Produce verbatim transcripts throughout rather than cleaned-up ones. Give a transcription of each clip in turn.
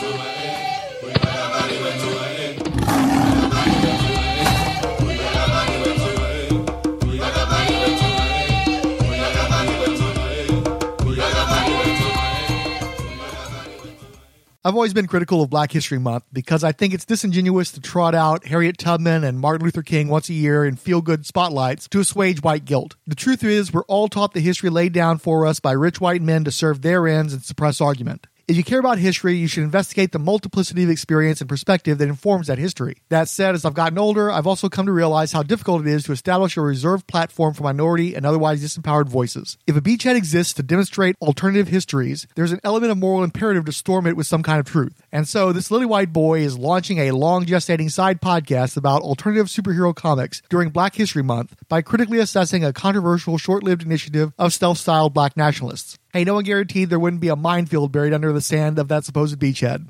I've always been critical of Black History Month because I think it's disingenuous to trot out Harriet Tubman and Martin Luther King once a year in feel-good spotlights to assuage white guilt. The truth is, we're all taught the history laid down for us by rich white men to serve their ends and suppress argument. If you care about history, you should investigate the multiplicity of experience and perspective that informs that history. That said, as I've gotten older, I've also come to realize how difficult it is to establish a reserved platform for minority and otherwise disempowered voices. If a beachhead exists to demonstrate alternative histories, there's an element of moral imperative to storm it with some kind of truth. And so, this lily white boy is launching a long gestating side podcast about alternative superhero comics during Black History Month by critically assessing a controversial short-lived initiative of stealth-styled black nationalists. Hey, no one guaranteed there wouldn't be a minefield buried under the sand of that supposed beachhead.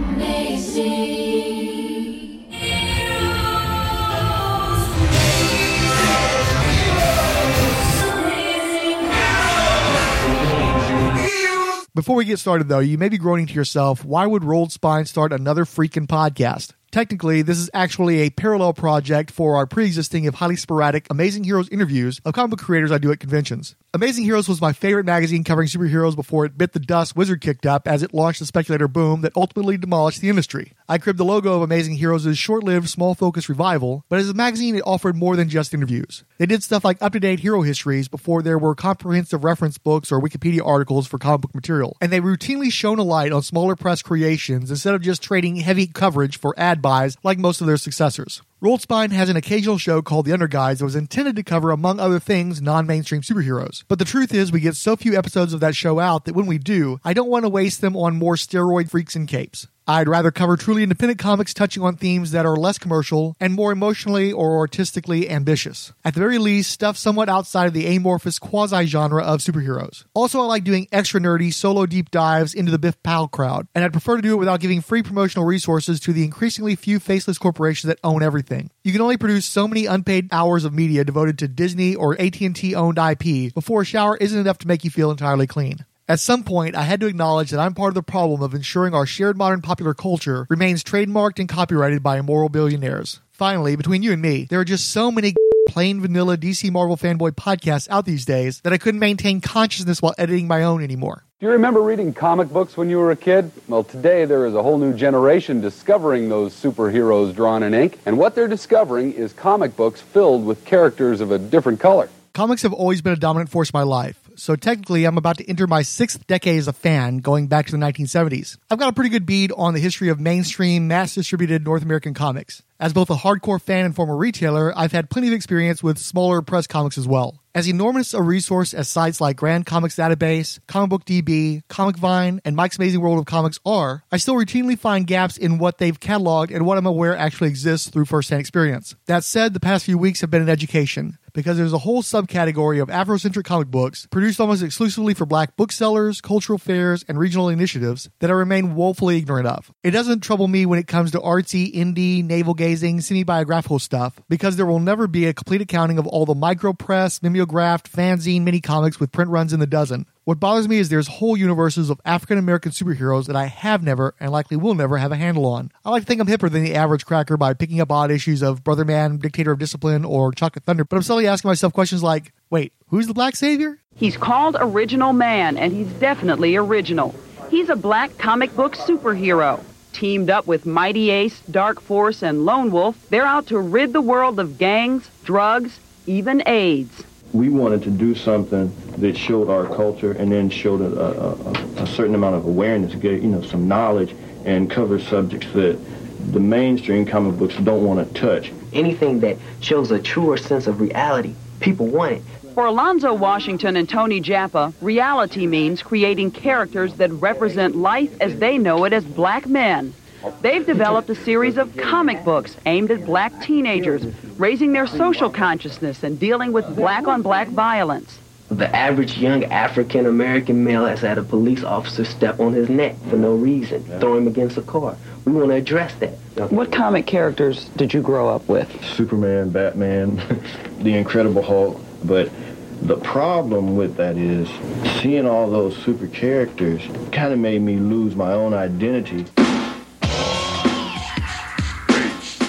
Before we get started, though, you may be groaning to yourself, why would Rolled Spine start another freaking podcast? Technically, this is actually a parallel project for our pre-existing, if highly sporadic, Amazing Heroes interviews of comic book creators I do at conventions. Amazing Heroes was my favorite magazine covering superheroes before it bit the dust Wizard kicked up as it launched the speculator boom that ultimately demolished the industry. I cribbed the logo of Amazing Heroes' short-lived, small-focus revival, but as a magazine it offered more than just interviews. They did stuff like up-to-date hero histories before there were comprehensive reference books or Wikipedia articles for comic book material, and they routinely shone a light on smaller press creations instead of just trading heavy coverage for ad buys like most of their successors. Rolled Spine has an occasional show called The Underguys that was intended to cover, among other things, non-mainstream superheroes. But the truth is, we get so few episodes of that show out that when we do, I don't want to waste them on more steroid freaks and capes. I'd rather cover truly independent comics touching on themes that are less commercial and more emotionally or artistically ambitious. At the very least, stuff somewhat outside of the amorphous quasi-genre of superheroes. Also, I like doing extra nerdy solo deep dives into the Biff Powell crowd, and I'd prefer to do it without giving free promotional resources to the increasingly few faceless corporations that own everything. You can only produce so many unpaid hours of media devoted to Disney or A T and T-owned I P before a shower isn't enough to make you feel entirely clean. At some point, I had to acknowledge that I'm part of the problem of ensuring our shared modern popular culture remains trademarked and copyrighted by immoral billionaires. Finally, between you and me, there are just so many plain vanilla D C Marvel fanboy podcasts out these days that I couldn't maintain consciousness while editing my own anymore. Do you remember reading comic books when you were a kid? Well, today there is a whole new generation discovering those superheroes drawn in ink, and what they're discovering is comic books filled with characters of a different color. Comics have always been a dominant force in my life, so technically I'm about to enter my sixth decade as a fan, going back to the nineteen seventies. I've got a pretty good bead on the history of mainstream, mass-distributed North American comics. As both a hardcore fan and former retailer, I've had plenty of experience with smaller press comics as well. As enormous a resource as sites like Grand Comics Database, Comic Book D B, Comic Vine, and Mike's Amazing World of Comics are, I still routinely find gaps in what they've cataloged and what I'm aware actually exists through first-hand experience. That said, the past few weeks have been an education, because there's a whole subcategory of Afrocentric comic books produced almost exclusively for black booksellers, cultural fairs, and regional initiatives that I remain woefully ignorant of. It doesn't trouble me when it comes to artsy, indie, navel-gazing, semi-biographical stuff, because there will never be a complete accounting of all the micropress, mimeographed, fanzine mini-comics with print runs in the dozen. What bothers me is there's whole universes of African-American superheroes that I have never, and likely will never, have a handle on. I like to think I'm hipper than the average cracker by picking up odd issues of Brother Man, Dictator of Discipline, or Chocolate Thunder, but I'm suddenly asking myself questions like, wait, who's the Black Savior? He's called Original Man, and he's definitely original. He's a black comic book superhero. Teamed up with Mighty Ace, Dark Force, and Lone Wolf, they're out to rid the world of gangs, drugs, even AIDS. We wanted to do something that showed our culture and then showed a, a, a certain amount of awareness, get, you know, some knowledge, and cover subjects that the mainstream comic books don't want to touch. Anything that shows a truer sense of reality, people want it. For Alonzo Washington and Tony Jaffa, reality means creating characters that represent life as they know it as black men. They've developed a series of comic books aimed at black teenagers, raising their social consciousness and dealing with black-on-black violence. The average young African-American male has had a police officer step on his neck for no reason, throw him against a car. We want to address that. What comic characters did you grow up with? Superman, Batman, The Incredible Hulk, but the problem with that is seeing all those super characters kind of made me lose my own identity.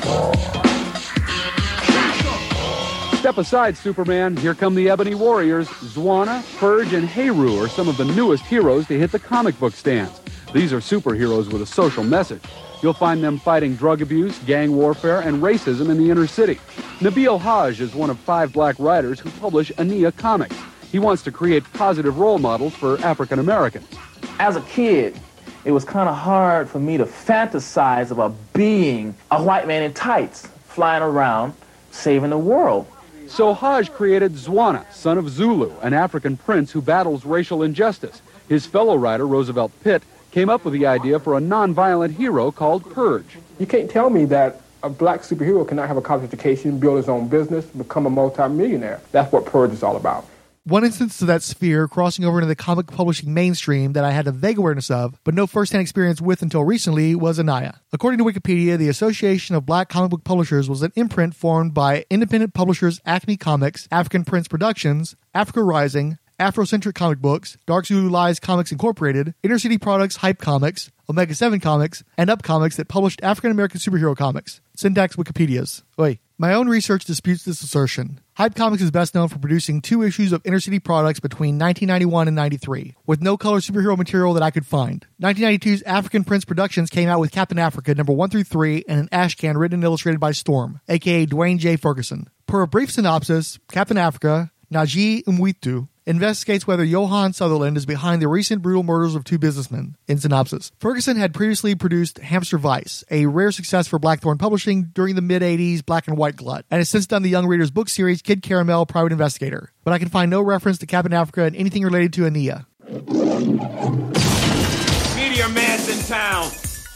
Step aside, Superman. Here come the Ebony Warriors. Zwana, Purge, and Heru are some of the newest heroes to hit the comic book stands. These are superheroes with a social message. You'll find them fighting drug abuse, gang warfare, and racism in the inner city. Nabil Hajj is one of five black writers who publish Ania Comics. He wants to create positive role models for African Americans. As a kid, it was kind of hard for me to fantasize about being a white man in tights, flying around, saving the world. So Hajj created Zwana, son of Zulu, an African prince who battles racial injustice. His fellow writer, Roosevelt Pitt, came up with the idea for a non-violent hero called Purge. You can't tell me that a black superhero cannot have a college education, build his own business, become a multi-millionaire. That's what Purge is all about. One instance of that sphere crossing over into the comic publishing mainstream that I had a vague awareness of, but no first-hand experience with until recently, was Ania. According to Wikipedia, the Association of Black Comic Book Publishers was an imprint formed by independent publishers Acme Comics, African Prince Productions, Africa Rising, Afrocentric Comic Books, Dark Zulu Lies Comics Incorporated, Inner City Products Hype Comics, Omega seven Comics, and Up Comics that published African-American superhero comics. Syntax Wikipedia's. Oi. My own research disputes this assertion. Hype Comics is best known for producing two issues of Inner City Products between nineteen ninety-one and ninety-three, with no color superhero material that I could find. nineteen ninety-two's African Prince Productions came out with Captain Africa number one through three and an ashcan written and illustrated by Storm, aka Dwayne J. Ferguson. Per a brief synopsis, Captain Africa, Naji Mwitu, investigates whether Johan Sutherland is behind the recent brutal murders of two businessmen. In synopsis, Ferguson had previously produced Hamster Vice, a rare success for Blackthorn Publishing during the mid-eighties black and white glut, and has since done the young reader's book series Kid Caramel Private Investigator. But I can find no reference to Captain Africa and anything related to Ania. Meteor Man's in town.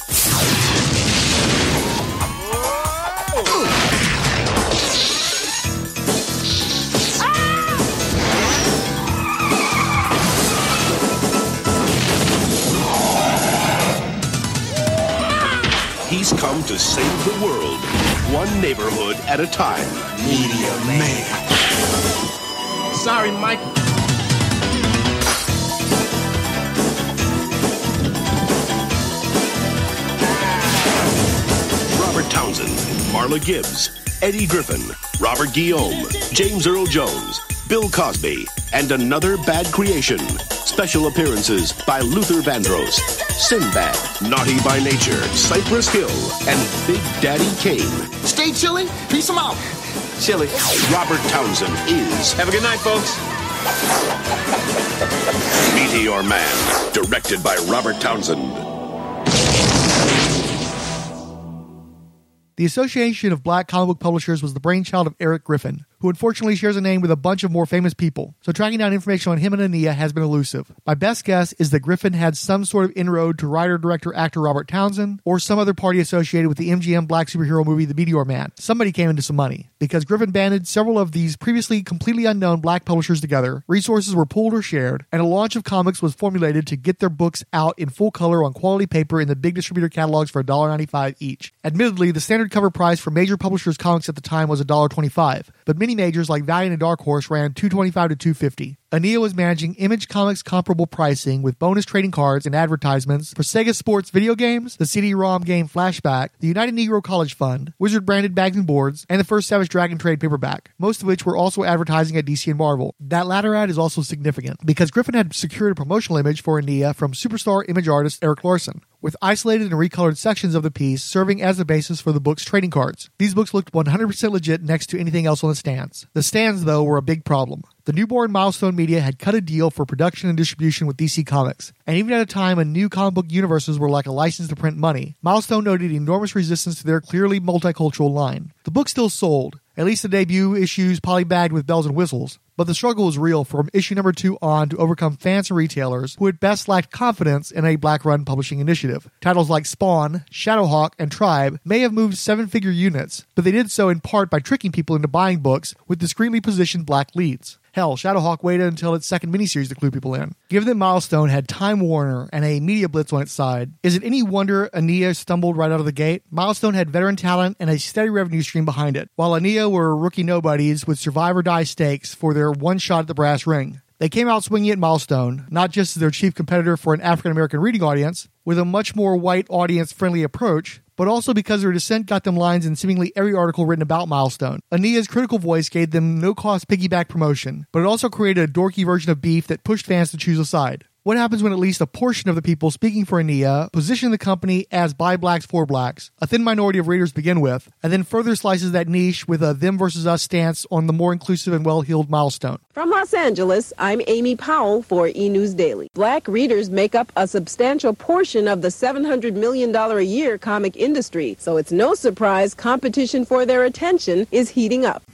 He's come to save the world, one neighborhood at a time. Meteor Man. Sorry, Mike. Robert Townsend, Marla Gibbs, Eddie Griffin, Robert Guillaume, James Earl Jones, Bill Cosby, and another bad creation. Special appearances by Luther Vandross, Sinbad, Naughty by Nature, Cypress Hill, and Big Daddy Kane. Stay chilly. Peace them out. Chilly. Robert Townsend is... Have a good night, folks. Meteor Man, directed by Robert Townsend. The Association of Black Comic Book Publishers was the brainchild of Eric Griffin, who unfortunately shares a name with a bunch of more famous people, so tracking down information on him and Ania has been elusive. My best guess is that Griffin had some sort of inroad to writer, director, actor Robert Townsend, or some other party associated with the M G M black superhero movie The Meteor Man. Somebody came into some money. Because Griffin banded several of these previously completely unknown black publishers together, resources were pooled or shared, and a launch of comics was formulated to get their books out in full color on quality paper in the big distributor catalogs for one dollar ninety-five each. Admittedly, the standard cover price for major publishers' comics at the time was one dollar twenty-five, but many majors like Valiant and Dark Horse ran two dollars and twenty-five cents to two dollars and fifty cents. Ania was managing Image Comics comparable pricing with bonus trading cards and advertisements for Sega Sports video games, the C D-ROM game Flashback, the United Negro College Fund, Wizard branded bags and boards, and the first Savage Dragon trade paperback, most of which were also advertising at D C and Marvel. That latter ad is also significant because Griffin had secured a promotional image for Ania from superstar image artist Eric Larson, with isolated and recolored sections of the piece serving as the basis for the book's trading cards. These books looked one hundred percent legit next to anything else on the stands. The stands, though, were a big problem. The newborn Milestone Media had cut a deal for production and distribution with D C Comics, and even at a time when new comic book universes were like a license to print money, Milestone noted enormous resistance to their clearly multicultural line. The book still sold, at least the debut issues polybagged with bells and whistles, but the struggle was real from issue number two on to overcome fans and retailers who at best lacked confidence in a black-run publishing initiative. Titles like Spawn, Shadowhawk, and Tribe may have moved seven-figure units, but they did so in part by tricking people into buying books with discreetly positioned black leads. Hell, Shadowhawk waited until its second miniseries to clue people in. Given that Milestone had Time Warner and a media blitz on its side, is it any wonder Ania stumbled right out of the gate? Milestone had veteran talent and a steady revenue stream behind it, while Ania were rookie nobodies with survive or die stakes for their one shot at the brass ring. They came out swinging at Milestone, not just as their chief competitor for an African-American reading audience, with a much more white audience-friendly approach, but also because their dissent got them lines in seemingly every article written about Milestone. Ania's critical voice gave them no-cost piggyback promotion, but it also created a dorky version of beef that pushed fans to choose a side. What happens when at least a portion of the people speaking for Ania position the company as by blacks for blacks, a thin minority of readers to begin with, and then further slices that niche with a them versus us stance on the more inclusive and well-heeled Milestone? From Los Angeles, I'm Amy Powell for E! News Daily. Black readers make up a substantial portion of the seven hundred million dollars a year comic industry, so it's no surprise competition for their attention is heating up.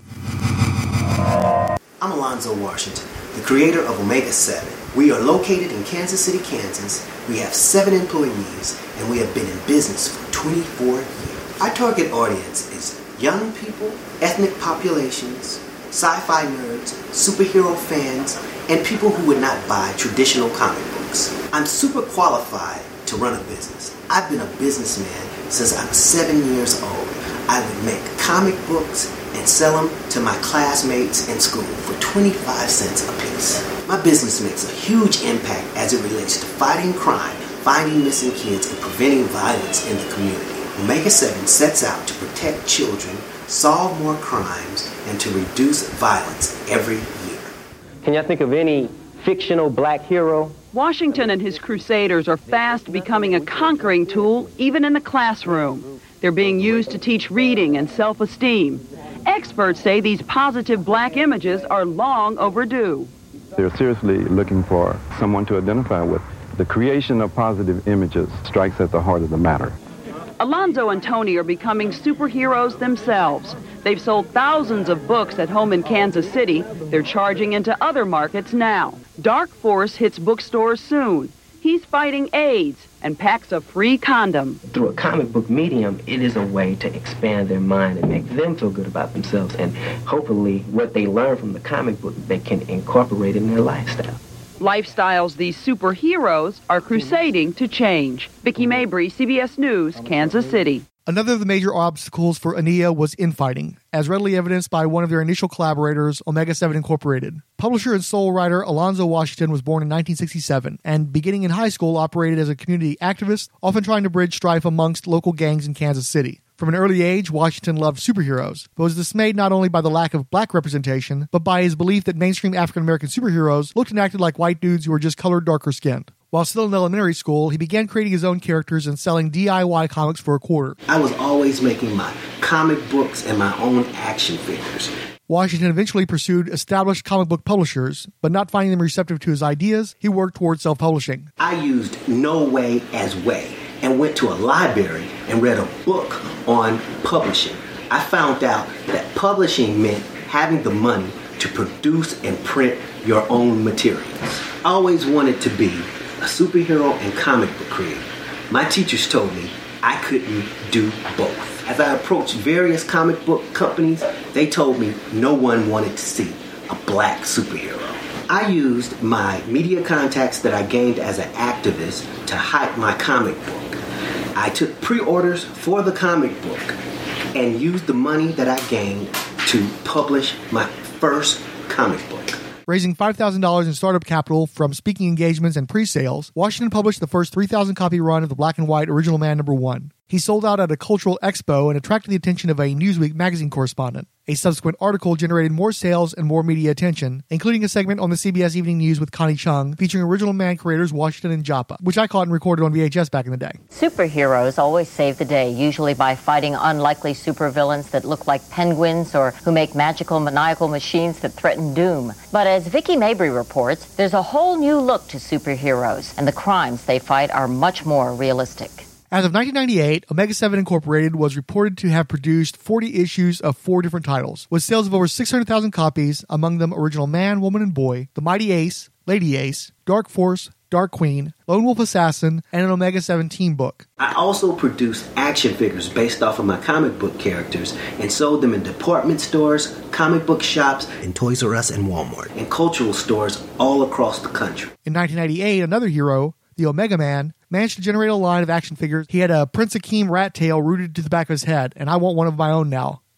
I'm Alonzo Washington, the creator of Omega seven. We are located in Kansas City, Kansas. We have seven employees, and we have been in business for twenty-four years. Our target audience is young people, ethnic populations, sci-fi nerds, superhero fans, and people who would not buy traditional comic books. I'm super qualified to run a business. I've been a businessman since I was seven years old. I would make comic books and sell them to my classmates in school for twenty-five cents a piece. My business makes a huge impact as it relates to fighting crime, finding missing kids, and preventing violence in the community. Omega seven sets out to protect children, solve more crimes, and to reduce violence every year. Can y'all think of any fictional black hero? Washington and his crusaders are fast becoming a conquering tool even in the classroom. They're being used to teach reading and self-esteem. Experts say these positive black images are long overdue. They're seriously looking for someone to identify with. The creation of positive images strikes at the heart of the matter. Alonzo and Tony are becoming superheroes themselves. They've sold thousands of books at home in Kansas City. They're charging into other markets now. Dark Force hits bookstores soon. He's fighting AIDS and packs a free condom. Through a comic book medium, it is a way to expand their mind and make them feel good about themselves. And hopefully what they learn from the comic book, they can incorporate in their lifestyle. Lifestyles these superheroes are crusading to change. Vicki Mabry, C B S News, Kansas City. Another of the major obstacles for Ania was infighting, as readily evidenced by one of their initial collaborators, Omega seven Incorporated. Publisher and soul writer Alonzo Washington was born in nineteen sixty-seven, and beginning in high school operated as a community activist, often trying to bridge strife amongst local gangs in Kansas City. From an early age, Washington loved superheroes, but was dismayed not only by the lack of black representation, but by his belief that mainstream African-American superheroes looked and acted like white dudes who were just colored darker skinned. While still in elementary school, he began creating his own characters and selling D I Y comics for a quarter. I was always making my comic books and my own action figures. Washington eventually pursued established comic book publishers, but not finding them receptive to his ideas, he worked towards self-publishing. I used No Way as Way and went to a library and read a book on publishing. I found out that publishing meant having the money to produce and print your own materials. I always wanted to be a superhero and comic book creator. My teachers told me I couldn't do both. As I approached various comic book companies, they told me no one wanted to see a black superhero. I used my media contacts that I gained as an activist to hype my comic book. I took pre-orders for the comic book and used the money that I gained to publish my first comic book. Raising five thousand dollars in startup capital from speaking engagements and pre-sales, Washington published the first three thousand copy run of the black and white Original Man number one. He sold out at a cultural expo and attracted the attention of a Newsweek magazine correspondent. A subsequent article generated more sales and more media attention, including a segment on the C B S Evening News with Connie Chung featuring Original Man creators Washington and Joppa, which I caught and recorded on V H S back in the day. Superheroes always save the day, usually by fighting unlikely supervillains that look like penguins or who make magical maniacal machines that threaten doom. But as Vicki Mabry reports, there's a whole new look to superheroes, and the crimes they fight are much more realistic. As of nineteen ninety-eight, Omega seven Incorporated was reported to have produced forty issues of four different titles, with sales of over six hundred thousand copies, among them Original Man, Woman, and Boy, The Mighty Ace, Lady Ace, Dark Force, Dark Queen, Lone Wolf Assassin, and an Omega seven team book. I also produced action figures based off of my comic book characters and sold them in department stores, comic book shops, and Toys R Us and Walmart, and cultural stores all across the country. In nineteen ninety-eight, another hero, the Omega Man, managed to generate a line of action figures. He had a Prince Akeem rat tail rooted to the back of his head, and I want one of my own now.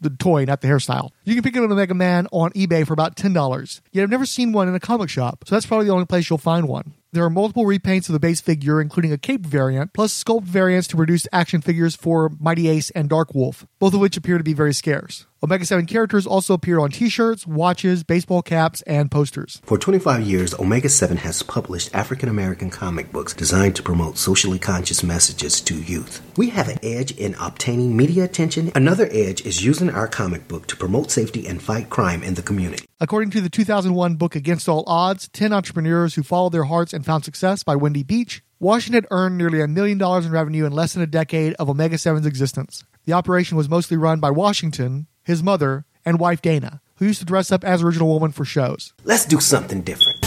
the toy, not the hairstyle. You can pick up an Omega Man on eBay for about ten dollars. Yet I've never seen one in a comic shop, so that's probably the only place you'll find one. There are multiple repaints of the base figure, including a cape variant, plus sculpt variants to produce action figures for Mighty Ace and Dark Wolf, both of which appear to be very scarce. Omega seven characters also appear on t-shirts, watches, baseball caps, and posters. For twenty-five years, Omega seven has published African-American comic books designed to promote socially conscious messages to youth. We have an edge in obtaining media attention. Another edge is using our comic book to promote safety and fight crime in the community. According to the two thousand one book Against All Odds, ten Entrepreneurs Who Followed Their Hearts and Found Success by Wendy Beach, Washington earned nearly a million dollars in revenue in less than a decade of Omega seven's existence. The operation was mostly run by Washington, his mother, and wife Dana, who used to dress up as Original Woman for shows. Let's do something different.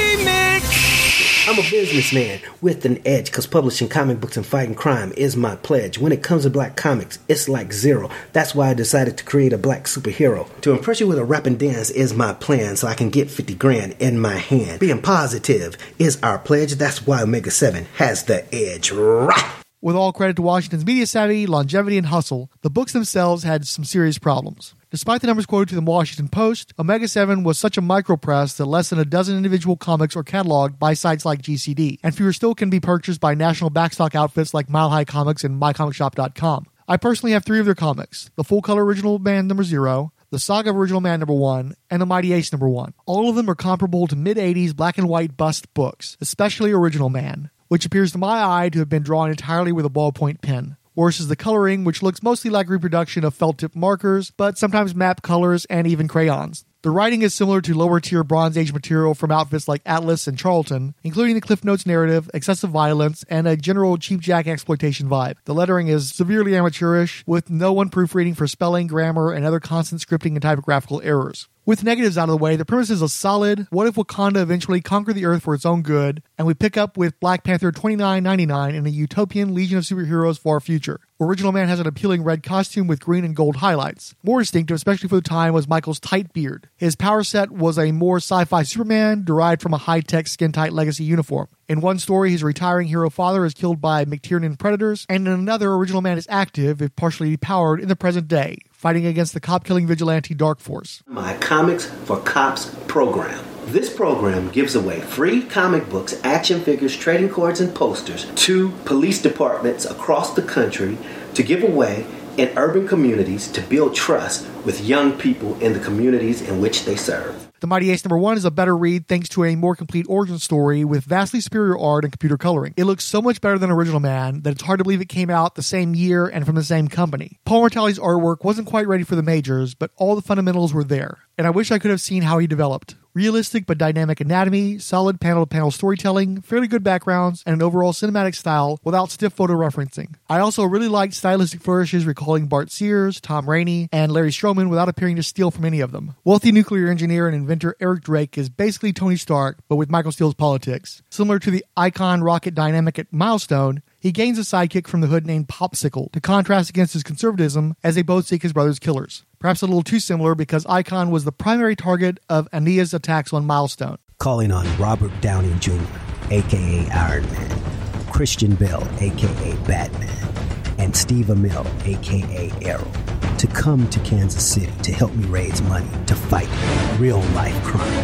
Remix! I'm a businessman with an edge because publishing comic books and fighting crime is my pledge. When it comes to black comics, it's like zero. That's why I decided to create a black superhero. To impress you with a rap and dance is my plan so I can get fifty grand in my hand. Being positive is our pledge. That's why Omega seven has the edge. Rah! With all credit to Washington's media savvy, longevity, and hustle, the books themselves had some serious problems. Despite the numbers quoted to the Washington Post, Omega seven was such a micropress that less than a dozen individual comics are cataloged by sites like G C D, and fewer still can be purchased by national backstock outfits like Mile High Comics and my comic shop dot com. I personally have three of their comics: the full-color Original Man number zero, the Saga of Original Man number one, and the Mighty Ace number one. All of them are comparable to mid-eighties black and white bust books, especially Original Man, which appears to my eye to have been drawn entirely with a ballpoint pen. Worse is the coloring, which looks mostly like reproduction of felt-tip markers, but sometimes map colors and even crayons. The writing is similar to lower-tier Bronze Age material from outfits like Atlas and Charlton, including the Cliff Notes narrative, excessive violence, and a general cheap-jack exploitation vibe. The lettering is severely amateurish, with no one proofreading for spelling, grammar, and other constant scripting and typographical errors. With negatives out of the way, the premise is a solid, what if Wakanda eventually conquered the Earth for its own good, and we pick up with Black Panther twenty-nine ninety-nine in a utopian legion of superheroes for our future. Original Man has an appealing red costume with green and gold highlights. More distinctive, especially for the time, was Michael's tight beard. His power set was a more sci-fi Superman derived from a high-tech skin-tight legacy uniform. In one story, his retiring hero father is killed by McTiernan predators, and in another, Original Man is active, if partially powered, in the present day, fighting against the cop-killing vigilante Dark Force. My Comics for Cops program. This program gives away free comic books, action figures, trading cards, and posters to police departments across the country to give away in urban communities to build trust with young people in the communities in which they serve. The Mighty Ace number one is a better read thanks to a more complete origin story with vastly superior art and computer coloring. It looks so much better than Original Man that it's hard to believe it came out the same year and from the same company. Paul Mortalli's artwork wasn't quite ready for the majors, but all the fundamentals were there, and I wish I could have seen how he developed. Realistic but dynamic anatomy, solid panel-to-panel storytelling, fairly good backgrounds, and an overall cinematic style without stiff photo referencing. I also really liked stylistic flourishes recalling Bart Sears, Tom Rainey, and Larry Stroman without appearing to steal from any of them. Wealthy nuclear engineer and inventor Eric Drake is basically Tony Stark, but with Michael Steele's politics. Similar to the Icon rocket dynamic at Milestone, he gains a sidekick from the hood named Popsicle to contrast against his conservatism as they both seek his brother's killers. Perhaps a little too similar because Icon was the primary target of Ania's attacks on Milestone. Calling on Robert Downey Junior, a k a. Iron Man, Christian Bale, a k a. Batman, and Steve Amell, a k a. Arrow, to come to Kansas City to help me raise money to fight real-life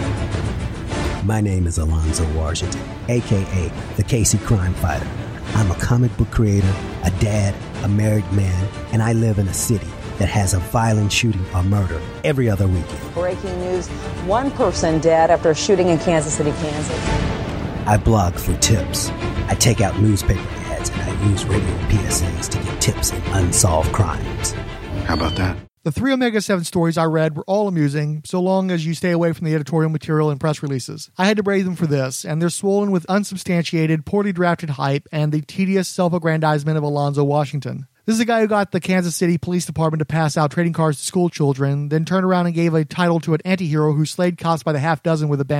crime. My name is Alonzo Washington, a k a the Casey Crime Fighter. I'm a comic book creator, a dad, a married man, and I live in a city that has a violent shooting or murder every other weekend. Breaking news, one person dead after a shooting in Kansas City, Kansas. I blog for tips. I take out newspaper ads and I use radio P S As to get tips in unsolved crimes. How about that? The three Omega seven stories I read were all amusing, so long as you stay away from the editorial material and press releases. I had to brave them for this, and they're swollen with unsubstantiated, poorly drafted hype and the tedious self-aggrandizement of Alonzo Washington. This is a guy who got the Kansas City Police Department to pass out trading cards to school children, then turned around and gave a title to an anti-hero who slayed cops by the half dozen with abandon.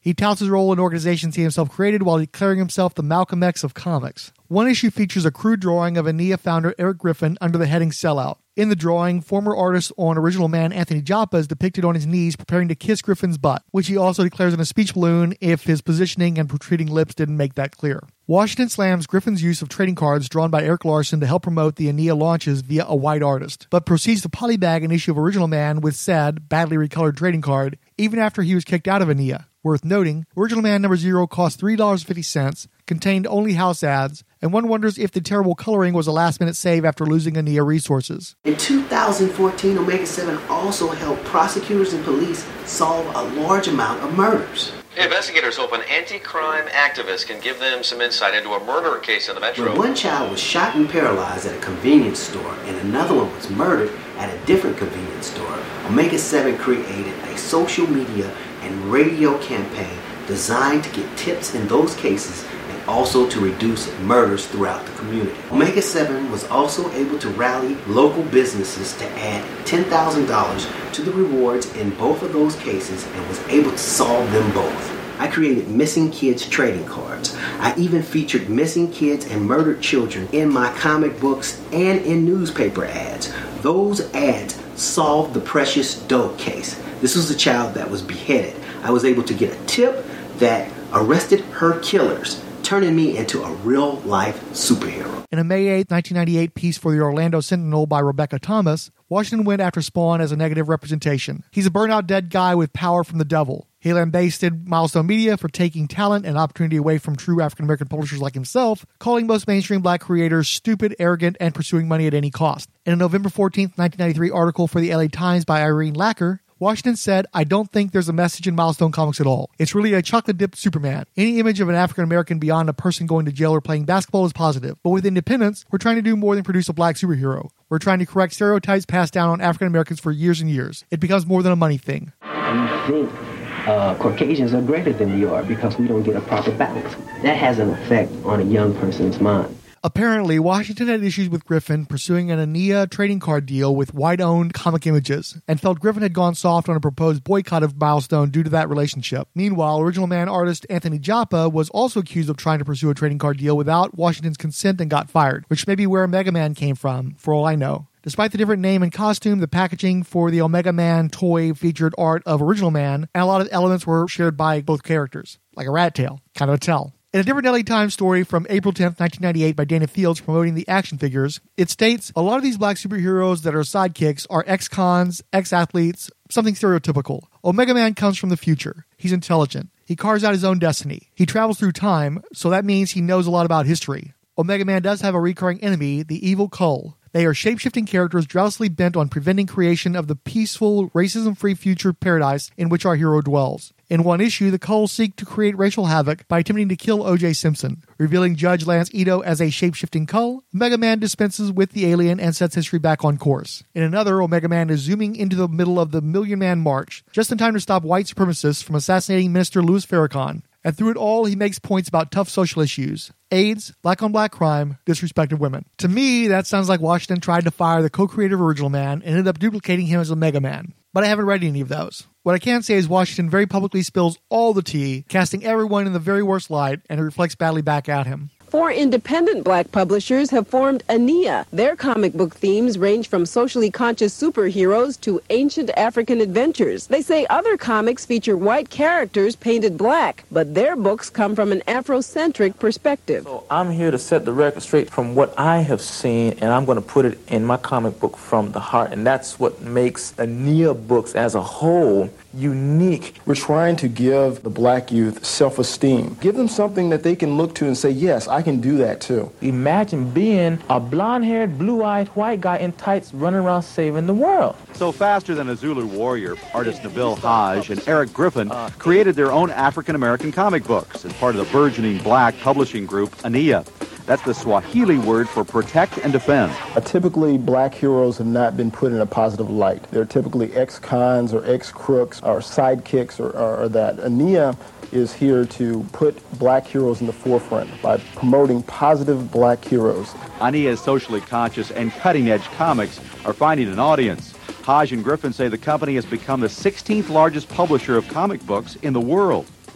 He touts his role in organizations he himself created while declaring himself the Malcolm X of comics. One issue features a crude drawing of Ania founder Eric Griffin under the heading Sellout. In the drawing, former artist on Original Man Anthony Joppa is depicted on his knees preparing to kiss Griffin's butt, which he also declares in a speech balloon if his positioning and protruding lips didn't make that clear. Washington slams Griffin's use of trading cards drawn by Eric Larson to help promote the Ania launches via a white artist, but proceeds to polybag an issue of Original Man with said, badly recolored trading card, even after he was kicked out of Ania. Worth noting, Original Man number zero cost three dollars and fifty cents, contained only house ads, and one wonders if the terrible coloring was a last-minute save after losing Ania resources. In two thousand fourteen, Omega seven also helped prosecutors and police solve a large amount of murders. Investigators hope an anti-crime activist can give them some insight into a murder case in the metro. When one child was shot and paralyzed at a convenience store and another one was murdered at a different convenience store, Omega seven created a social media and radio campaign designed to get tips in those cases and also to reduce murders throughout the community. Omega seven was also able to rally local businesses to add ten thousand dollars to the rewards in both of those cases and was able to solve them both. I created missing kids trading cards. I even featured missing kids and murdered children in my comic books and in newspaper ads. Those ads solved the Precious Doe case. This was a child that was beheaded. I was able to get a tip that arrested her killers, turning me into a real-life superhero. In a May eighth, nineteen ninety-eight piece for the Orlando Sentinel by Rebecca Thomas, Washington went after Spawn as a negative representation. He's a burnout dead guy with power from the devil. He lambasted Milestone Media for taking talent and opportunity away from true African-American publishers like himself, calling most mainstream black creators stupid, arrogant, and pursuing money at any cost. In a November fourteenth, nineteen ninety-three article for the L A Times by Irene Lacker, Washington said, "I don't think there's a message in Milestone Comics at all. It's really a chocolate-dipped Superman. Any image of an African-American beyond a person going to jail or playing basketball is positive. But with Independence, we're trying to do more than produce a black superhero. We're trying to correct stereotypes passed down on African-Americans for years and years. It becomes more than a money thing." We think uh, Caucasians are greater than we are because we don't get a proper balance. That has an effect on a young person's mind. Apparently, Washington had issues with Griffin pursuing an Ania trading card deal with white-owned Comic Images, and felt Griffin had gone soft on a proposed boycott of Milestone due to that relationship. Meanwhile, Original Man artist Anthony Joppa was also accused of trying to pursue a trading card deal without Washington's consent and got fired, which may be where Omega Man came from, for all I know. Despite the different name and costume, the packaging for the Omega Man toy featured art of Original Man, and a lot of elements were shared by both characters, like a rat tail, kind of a tell. In a different L A Times story from April tenth, nineteen ninety-eight by Dana Fields promoting the action figures, it states, "A lot of these black superheroes that are sidekicks are ex-cons, ex-athletes, something stereotypical. Omega Man comes from the future. He's intelligent. He carves out his own destiny. He travels through time, so that means he knows a lot about history. Omega Man does have a recurring enemy, the evil Cull. They are shape-shifting characters drowsily bent on preventing creation of the peaceful, racism-free future paradise in which our hero dwells. In one issue, the Culls seek to create racial havoc by attempting to kill O J Simpson. Revealing Judge Lance Ito as a shape-shifting Cull, Omega Man dispenses with the alien and sets history back on course. In another, Omega Man is zooming into the middle of the Million Man March, just in time to stop white supremacists from assassinating Minister Louis Farrakhan. And through it all, he makes points about tough social issues. AIDS, black-on-black crime, disrespect of women. To me, that sounds like Washington tried to fire the co-creator of Original Man and ended up duplicating him as Omega Man. But I haven't read any of those. What I can say is Washington very publicly spills all the tea, casting everyone in the very worst light, and it reflects badly back at him. Four independent black publishers have formed Ania. Their comic book themes range from socially conscious superheroes to ancient African adventures. They say other comics feature white characters painted black, but their books come from an Afrocentric perspective. So I'm here to set the record straight from what I have seen, and I'm going to put it in my comic book from the heart, and that's what makes Ania books as a whole unique. We're trying to give the black youth self-esteem. Give them something that they can look to and say, yes, I can do that too. Imagine being a blonde-haired, blue-eyed white guy in tights running around saving the world. So faster than a Zulu warrior, artist Nabil Haj and Eric Griffin created their own African-American comic books as part of the burgeoning black publishing group Ania. That's the Swahili word for protect and defend. Uh, typically, black heroes have not been put in a positive light. They're typically ex-cons or ex-crooks or sidekicks or, or, or that. Ania is here to put black heroes in the forefront by promoting positive black heroes. Ania's socially conscious and cutting-edge comics are finding an audience. Haj and Griffin say the company has become the sixteenth largest publisher of comic books in the world.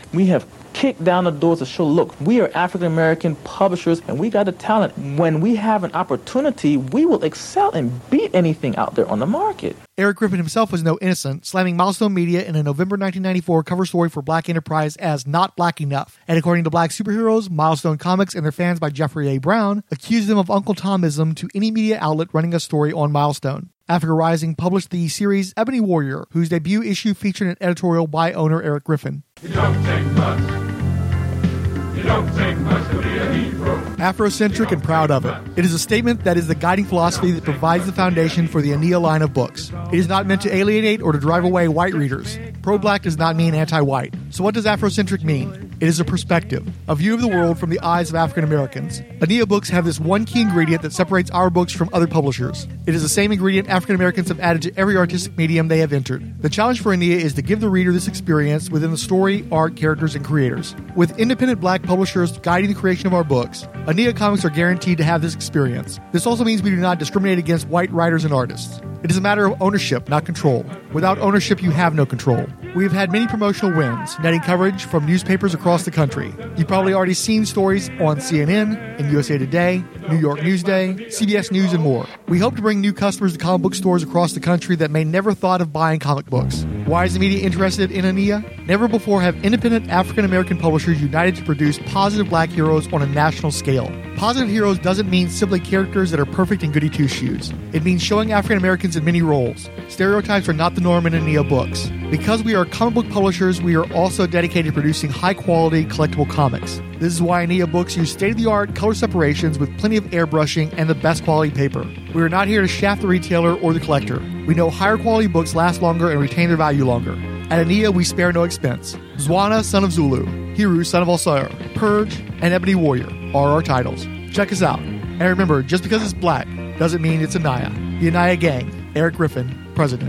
We have kicked down the doors to show, look, we are African-American publishers and we got the talent. When we have an opportunity, we will excel and beat anything out there on the market. Eric Griffin himself was no innocent, slamming Milestone Media in a November nineteen ninety-four cover story for Black Enterprise as not black enough. And according to Black Superheroes, Milestone Comics and their fans by Jeffrey A. Brown accused them of Uncle Tomism to any media outlet running a story on Milestone. Africa Rising published the series Ebony Warrior, whose debut issue featured an editorial by owner Eric Griffin. You don't take much. You don't take much to be a hero. Afrocentric and proud of it. It is a statement that is the guiding philosophy that provides the foundation for the Ania line of books. It is not meant to alienate or to drive away white readers. Pro-black does not mean anti-white. So what does Afrocentric mean? It is a perspective, a view of the world from the eyes of African Americans. Ania books have this one key ingredient that separates our books from other publishers. It is the same ingredient African Americans have added to every artistic medium they have entered. The challenge for Ania is to give the reader this experience within the story, art, characters, and creators. With independent black publishers guiding the creation of our books, Ania Comics are guaranteed to have this experience. This also means we do not discriminate against white writers and artists. It is a matter of ownership, not control. Without ownership, you have no control. We have had many promotional wins, netting coverage from newspapers across the country. You've probably already seen stories on C N N, in U S A Today, New York Newsday, C B S News, and more. We hope to bring new customers to comic book stores across the country that may never thought of buying comic books. Why is the media interested in Ania? Never before have independent African-American publishers united to produce positive black heroes on a national scale. Positive heroes doesn't mean simply characters that are perfect and goody two-shoes. It means showing African Americans in many roles. Stereotypes are not the norm in Ania books. Because we are comic book publishers, we are also dedicated to producing high-quality, collectible comics. This is why Ania books use state-of-the-art color separations with plenty of airbrushing and the best quality paper. We are not here to shaft the retailer or the collector. We know higher quality books last longer and retain their value longer. At Ania, we spare no expense. Zwana, son of Zulu, Hiru, son of Alsair, Purge, and Ebony Warrior are our titles. Check us out. And remember, just because it's black doesn't mean it's Ania. The Ania Gang, Eric Griffin, President.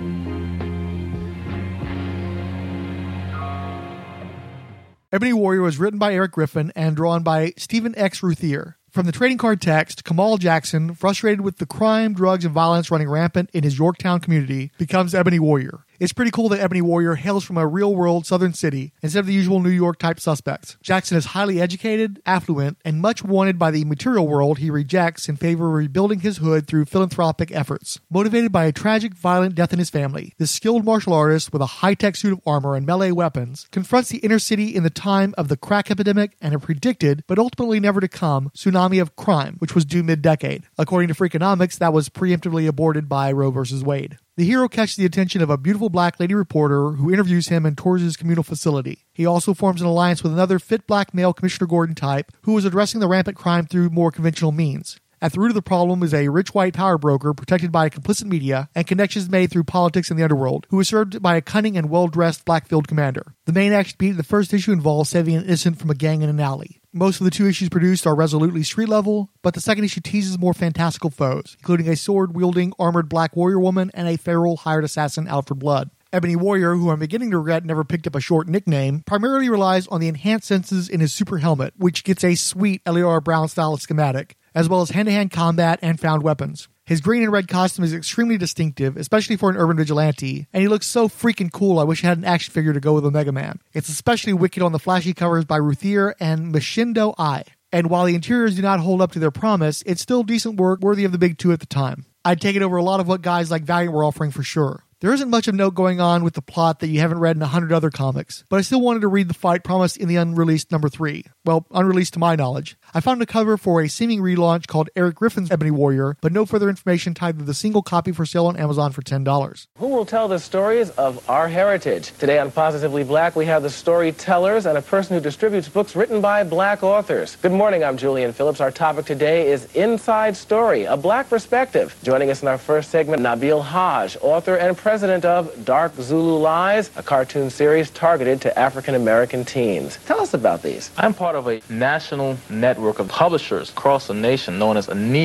Ebony Warrior was written by Eric Griffin and drawn by Stephen X. Ruthier. From the trading card text, Kamal Jackson, frustrated with the crime, drugs, and violence running rampant in his Yorktown community, becomes Ebony Warrior. It's pretty cool that Ebony Warrior hails from a real-world southern city instead of the usual New York-type suspects. Jackson is highly educated, affluent, and much wanted by the material world he rejects in favor of rebuilding his hood through philanthropic efforts. Motivated by a tragic, violent death in his family, this skilled martial artist with a high-tech suit of armor and melee weapons confronts the inner city in the time of the crack epidemic and a predicted, but ultimately never to come, tsunami of crime, which was due mid-decade. According to Freakonomics, that was preemptively aborted by Roe versus Wade. The hero catches the attention of a beautiful black lady reporter who interviews him and tours his communal facility. He also forms an alliance with another fit black male Commissioner Gordon type who is addressing the rampant crime through more conventional means. At the root of the problem is a rich white power broker protected by a complicit media and connections made through politics in the underworld, who is served by a cunning and well-dressed black field commander. The main action beat of the first issue involves saving an innocent from a gang in an alley. Most of the two issues produced are resolutely street level, but the second issue teases more fantastical foes, including a sword-wielding, armored black warrior woman and a feral hired assassin out for blood. Ebony Warrior, who I'm beginning to regret never picked up a short nickname, primarily relies on the enhanced senses in his super helmet, which gets a sweet L A R Brown-style schematic, as well as hand-to-hand combat and found weapons. His green and red costume is extremely distinctive, especially for an urban vigilante, and he looks so freaking cool I wish I had an action figure to go with a Mega Man. It's especially wicked on the flashy covers by Ruthier and Machindo Ai. And while the interiors do not hold up to their promise, it's still decent work worthy of the big two at the time. I'd take it over a lot of what guys like Valiant were offering for sure. There isn't much of note going on with the plot that you haven't read in a hundred other comics, but I still wanted to read the fight promised in the unreleased number three. Well, unreleased to my knowledge. I found a cover for a seeming relaunch called Eric Griffin's Ebony Warrior, but no further information tied to the single copy for sale on Amazon for ten dollars. Who will tell the stories of our heritage? Today on Positively Black, we have the storytellers and a person who distributes books written by black authors. Good morning, I'm Julian Phillips. Our topic today is Inside Story, a black perspective. Joining us in our first segment, Nabil Haj, author and president of Dark Zulu Lies, a cartoon series targeted to African-American teens. Tell us about these. I'm part of a national network of publishers across the nation known as Ania.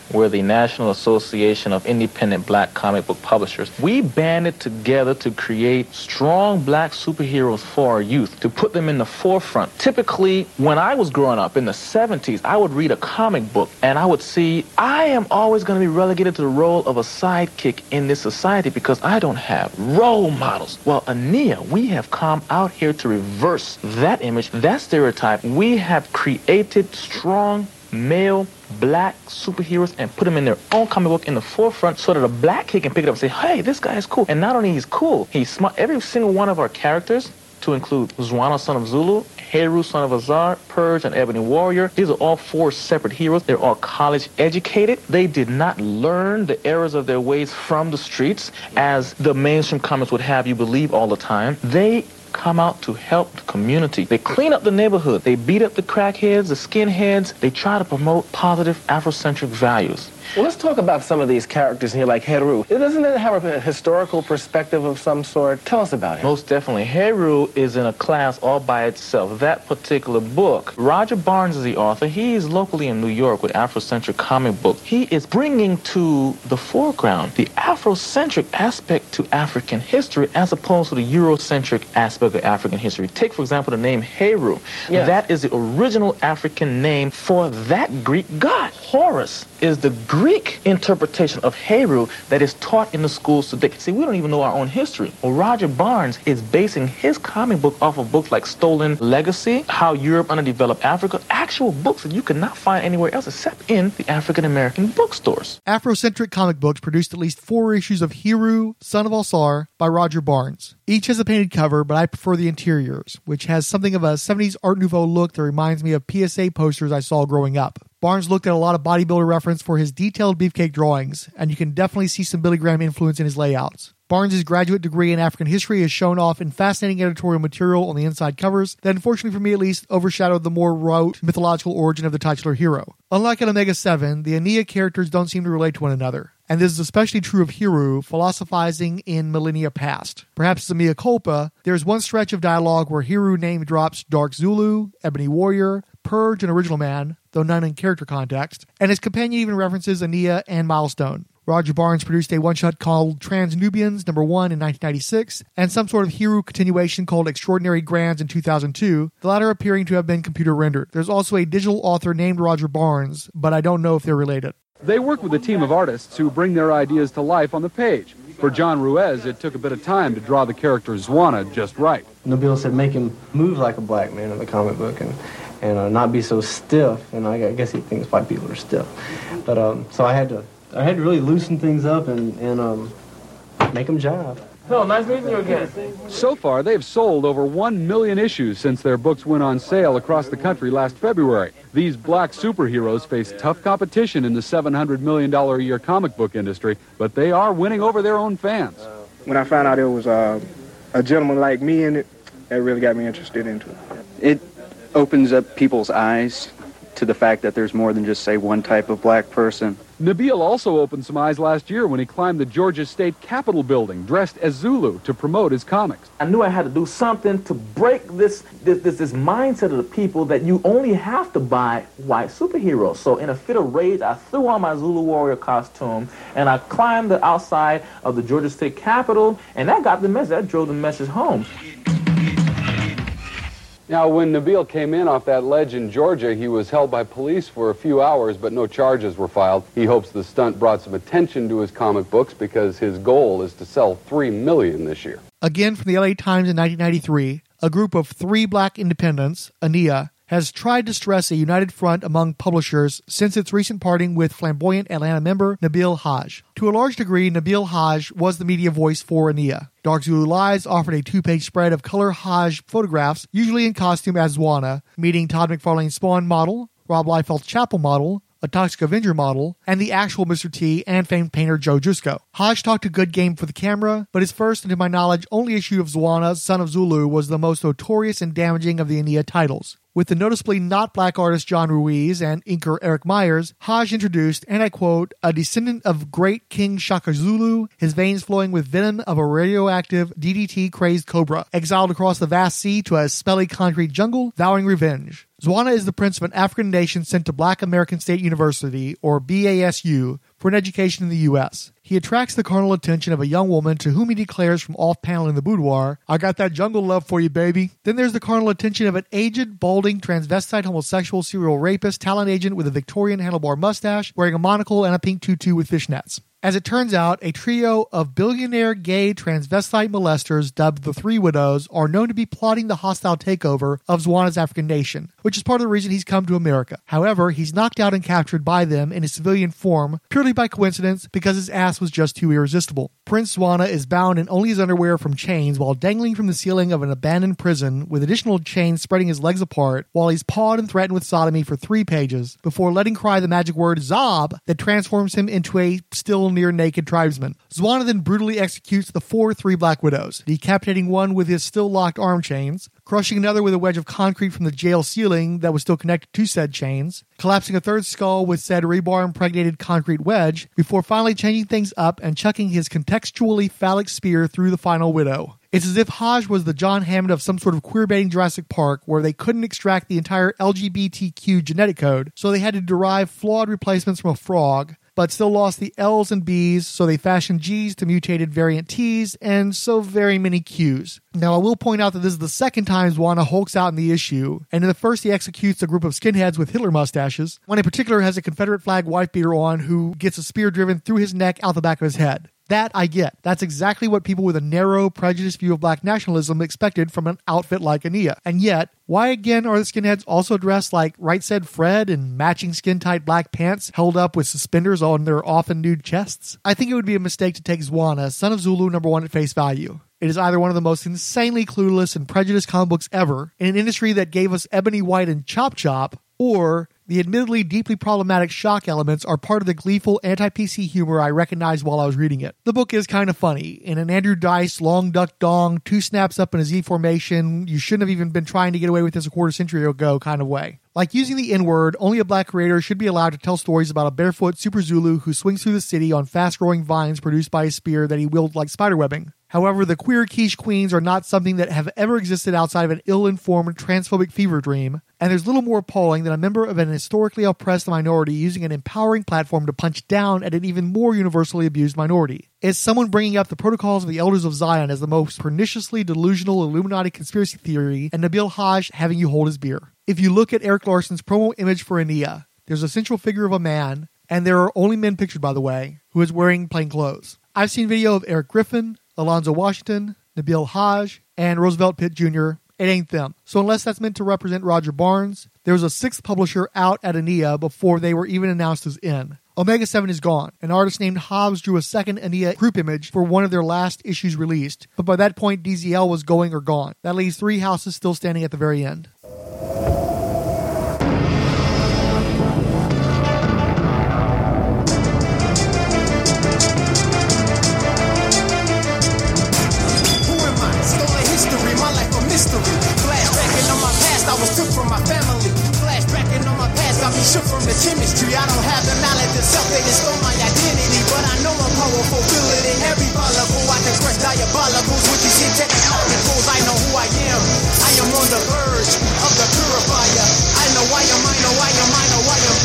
We're the National Association of Independent Black Comic Book Publishers. We banded together to create strong black superheroes for our youth, to put them in the forefront. Typically, when I was growing up in the seventies, I would read a comic book and I would see, I am always going to be relegated to the role of a sidekick in this society because I don't have role models. Well, Ania, we have come out here to reverse that image, that stereotype. We have created strong male black superheroes and put them in their own comic book in the forefront so that a black kid can pick it up and say, hey, this guy is cool. And not only he's cool, he's smart. Every single one of our characters, to include Zwana, son of Zulu, Heru, son of Azar, Purge, and Ebony Warrior. These are all four separate heroes. They're all college educated. They did not learn the errors of their ways from the streets, as the mainstream comics would have you believe all the time. They come out to help the community. They clean up the neighborhood. They beat up the crackheads, the skinheads. They try to promote positive Afrocentric values. Well, let's talk about some of these characters here, like Heru. Doesn't it have a historical perspective of some sort? Tell us about him. Most definitely. Heru is in a class all by itself. That particular book, Roger Barnes is the author. He's locally in New York with Afrocentric comic book. He is bringing to the foreground the Afrocentric aspect to African history as opposed to the Eurocentric aspect of African history. Take, for example, the name Heru. Yes. That is the original African name for that Greek god. Horus is the Greek interpretation of Heru that is taught in the schools today. See, we don't even know our own history. Well, Roger Barnes is basing his comic book off of books like Stolen Legacy, How Europe Underdeveloped Africa, actual books that you cannot find anywhere else except in the African-American bookstores. Afrocentric comic books produced at least four issues of Heru, Son of Alsar, by Roger Barnes. Each has a painted cover, but I prefer the interiors, which has something of a seventies Art Nouveau look that reminds me of P S A posters I saw growing up. Barnes looked at a lot of bodybuilder reference for his detailed beefcake drawings, and you can definitely see some Billy Graham influence in his layouts. Barnes' graduate degree in African history is shown off in fascinating editorial material on the inside covers that, unfortunately for me at least, overshadowed the more rote mythological origin of the titular hero. Unlike in Omega seven, the Ania characters don't seem to relate to one another. And this is especially true of Heru, philosophizing in millennia past. Perhaps as a mea culpa, there's one stretch of dialogue where Heru name drops Dark Zulu, Ebony Warrior, Purge, and Original Man, though none in character context, and his companion even references Ania and Milestone. Roger Barnes produced a one-shot called Trans-Nubians number one in nineteen ninety-six, and some sort of Heru continuation called Extraordinary Grands in two thousand two, the latter appearing to have been computer rendered. There's also a digital author named Roger Barnes, but I don't know if they're related. They work with a team of artists who bring their ideas to life on the page. For John Ruiz, it took a bit of time to draw the character Zwana just right. Nabil said make him move like a black man in the comic book and, and uh, not be so stiff. And I guess he thinks white people are stiff. But um, so I had to I had to really loosen things up and, and um, make them jive. Phil, nice meeting you again. So far, they've sold over one million issues since their books went on sale across the country last February. These black superheroes face tough competition in the seven hundred million dollars a year comic book industry, but they are winning over their own fans. When I found out it was uh, a gentleman like me in it, that really got me interested into it. It opens up people's eyes to the fact that there's more than just, say, one type of black person. Nabil also opened some eyes last year when he climbed the Georgia State Capitol building dressed as Zulu to promote his comics. I knew I had to do something to break this this, this this mindset of the people that you only have to buy white superheroes. So in a fit of rage, I threw on my Zulu warrior costume and I climbed the outside of the Georgia State Capitol, and that got the message. That drove the message home. Now, when Nabil came in off that ledge in Georgia, he was held by police for a few hours, but no charges were filed. He hopes the stunt brought some attention to his comic books because his goal is to sell three million this year. Again, from the L A Times in nineteen ninety-three, a group of three black independents, Ania, has tried to stress a united front among publishers since its recent parting with flamboyant Atlanta member Nabil Haj. To a large degree, Nabil Haj was the media voice for Ania. Dark Zulu Lies offered a two-page spread of color Haj photographs, usually in costume as Zwana, meeting Todd McFarlane's Spawn model, Rob Liefeld's Chapel model, a Toxic Avenger model, and the actual Mister T and famed painter Joe Jusko. Haj talked a good game for the camera, but his first, and to my knowledge, only issue of Zwana, Son of Zulu, was the most notorious and damaging of the Ania titles. With the noticeably not black artist John Ruiz and inker Eric Myers, Haj introduced, and I quote, a descendant of great King Shaka Zulu, his veins flowing with venom of a radioactive D D T-crazed cobra, exiled across the vast sea to a smelly concrete jungle, vowing revenge. Zwana is the prince of an African nation sent to Black American State University, or B A S U, for an education in the U S He attracts the carnal attention of a young woman to whom he declares from off-panel in the boudoir, "I got that jungle love for you, baby." Then there's the carnal attention of an aged, balding, transvestite, homosexual, serial rapist, talent agent with a Victorian handlebar mustache, wearing a monocle and a pink tutu with fishnets. As it turns out, a trio of billionaire gay transvestite molesters dubbed the Three Widows are known to be plotting the hostile takeover of Zwana's African nation, which is part of the reason he's come to America. However, he's knocked out and captured by them in his civilian form purely by coincidence because his ass was just too irresistible. Prince Zwana is bound in only his underwear from chains while dangling from the ceiling of an abandoned prison with additional chains spreading his legs apart while he's pawed and threatened with sodomy for three pages before letting cry the magic word Zob that transforms him into a still near-naked tribesman. Zwana then brutally executes the four Three Black Widows, decapitating one with his still-locked arm chains, crushing another with a wedge of concrete from the jail ceiling that was still connected to said chains, collapsing a third skull with said rebar-impregnated concrete wedge, before finally changing things up and chucking his contextually phallic spear through the final widow. It's as if Hajj was the John Hammond of some sort of queer-baiting Jurassic Park where they couldn't extract the entire L G B T Q genetic code, so they had to derive flawed replacements from a frog, but still lost the L's and B's, so they fashioned G's to mutated variant T's, and so very many Q's. Now, I will point out that this is the second time Zwana hulks out in the issue, and in the first he executes a group of skinheads with Hitler mustaches. One in particular has a Confederate flag wife beater on who gets a spear driven through his neck out the back of his head. That I get. That's exactly what people with a narrow, prejudiced view of black nationalism expected from an outfit like Ania. And yet, why again are the skinheads also dressed like Right Said Fred in matching skin-tight black pants held up with suspenders on their often nude chests? I think it would be a mistake to take Zwana, Son of Zulu number one, at face value. It is either one of the most insanely clueless and prejudiced comic books ever, in an industry that gave us Ebony White and Chop Chop, or the admittedly deeply problematic shock elements are part of the gleeful anti-P C humor I recognized while I was reading it. The book is kind of funny. In an Andrew Dice, long duck dong, two snaps up in a Z formation, you shouldn't have even been trying to get away with this a quarter century ago kind of way. Like using the N-word, only a black creator should be allowed to tell stories about a barefoot super Zulu who swings through the city on fast-growing vines produced by a spear that he wielded like spiderwebbing. However, the queer quiche queens are not something that have ever existed outside of an ill-informed transphobic fever dream, and there's little more appalling than a member of an historically oppressed minority using an empowering platform to punch down at an even more universally abused minority. It's someone bringing up the protocols of the Elders of Zion as the most perniciously delusional Illuminati conspiracy theory, and Nabil Hajj having you hold his beer. If you look at Eric Larson's promo image for Ania, there's a central figure of a man, and there are only men pictured by the way, who is wearing plain clothes. I've seen video of Eric Griffin, Alonzo Washington, Nabil Hajj, and Roosevelt Pitt Junior It ain't them. So unless that's meant to represent Roger Barnes, there was a sixth publisher out at Ania before they were even announced as in. Omega seven is gone. An artist named Hobbs drew a second Ania group image for one of their last issues released, but by that point D Z L was going or gone. That leaves three houses still standing at the very end. Shook from the chemistry, I don't have the knowledge itself, they just stole my identity, but I know I'm powerful, feel it in every follicle, I can crush diabolicals with these technologicals, I know who I am, I am on the verge of the purifier, I know I am, I know I am, I know I am,